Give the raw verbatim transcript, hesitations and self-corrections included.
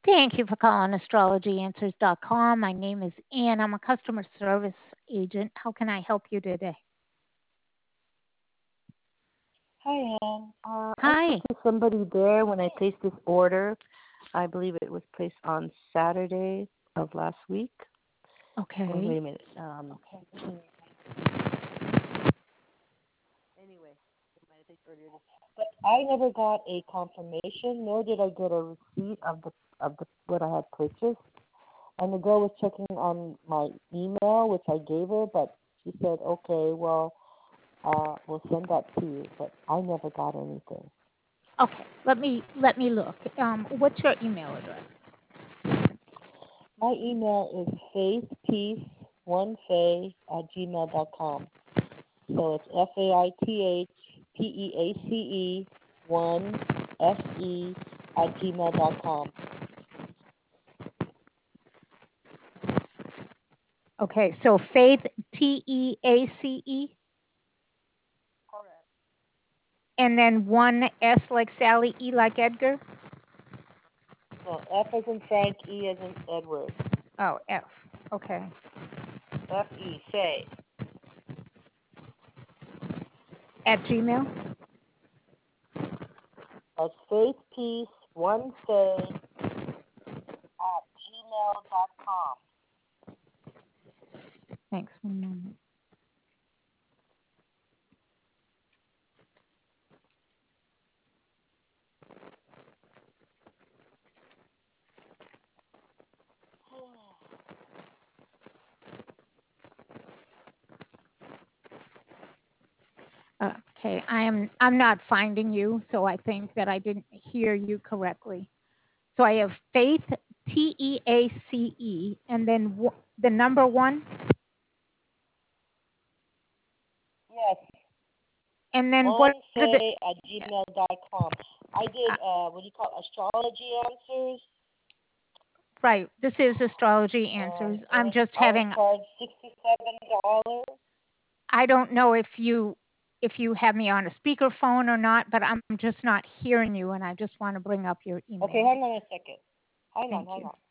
Thank you for calling astrology answers dot com. My name is Ann. I'm a customer service agent. How can I help you today? Hi, Ann. Uh, I Hi. spoke to somebody there when I placed this order. I believe it was placed on Saturday of last week. Or Okay. wait a minute. Um, anyway, it might have been earlier. this- But I never got a confirmation, nor did I get a receipt of the of the what I had purchased. And the girl was checking on my email, which I gave her, but she said, "Okay, well, uh, we'll send that to you." But I never got anything. Okay. Let me let me look. Um, what's your email address? My email is faithpeace1fae at gmail dot com. So it's F A I T H P E A C E one F E at gmail dot com. Okay. So Faith T E A C E Correct. and then one S like Sally, E like Edgar. No, F as in Frank, E as in Edward. Oh, F. Okay. F E, Faye. At Gmail. That's faithpeace1fae at gmail dot com. Thanks. One moment. Okay, I am I'm not finding you, so I think that I didn't hear you correctly. So I have Faith T E A C E and then w- the number one Yes, and then one what are the fae at gmail dot com. I did, uh, uh, what do you call it, astrology answers. right, this is astrology Um, answers. I'm and just I was having charged sixty-seven dollars. I don't know if you if you have me on a speakerphone or not, but I'm just not hearing you and I just want to bring up your Okay, email. hang on a second. Hang on, Thank hang you. on.